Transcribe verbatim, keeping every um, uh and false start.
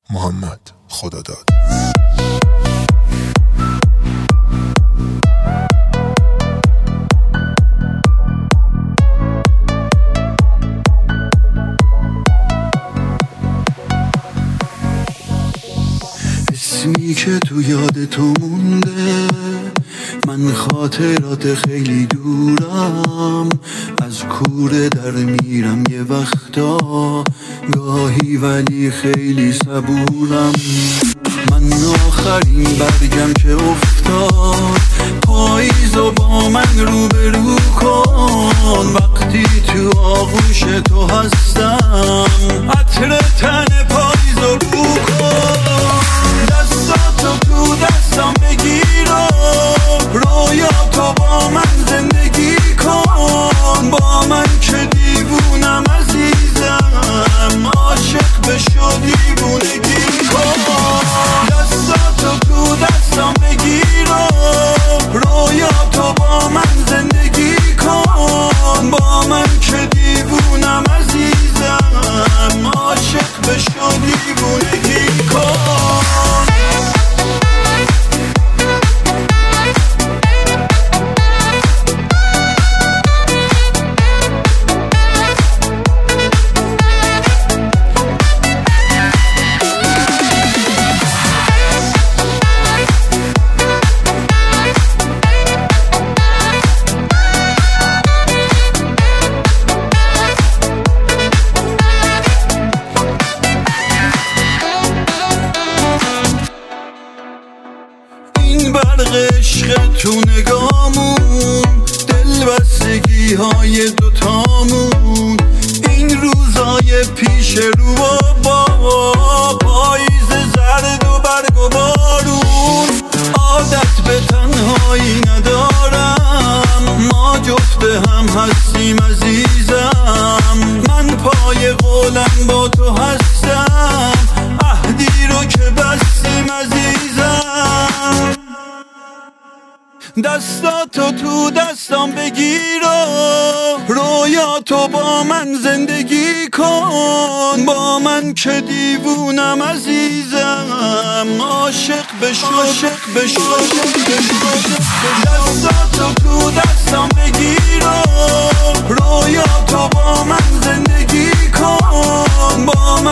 محمد خداداد. اسمی که تو یاد تو مونده، من خاطرات خیلی دورم، از کوره در میرم یه وقتا گاهی ولی خیلی صبورم. من آخرین برگم که افتاد، پاییزو با من روبرو کن. وقتی تو آغوش تو هستم، عطر تن پاییزو بو کن. دستاتو تو دستم بگیر و رویاتو با من زندگی کن. با من که دیوونم عزیزم، عاشق بشو دیوونگی کن. دستاتو تو دستم بگیر و رویاتو با من زندگی کن. با من که دیوونم عزیزم، عاشق بشو دیوونگی کن. برق عشق تو نگامون، دل بستگی های دوتامون. این روزای پیش رو با پاییز زرد و برگ و بارون. عادت به تنهایی ندارم، ما جفت هم هستیم عزیزم. من پای قولم با تو هستم، عهدی رو که بستیم عزیزم. دستاتو تو دستام بگیر و رویاتو با من زندگی کن. با من که دیوونم عزیزم، عاشق بشو عاشق بشو دستاتو تو دستام بگیر و رویاتو با من زندگی کن. با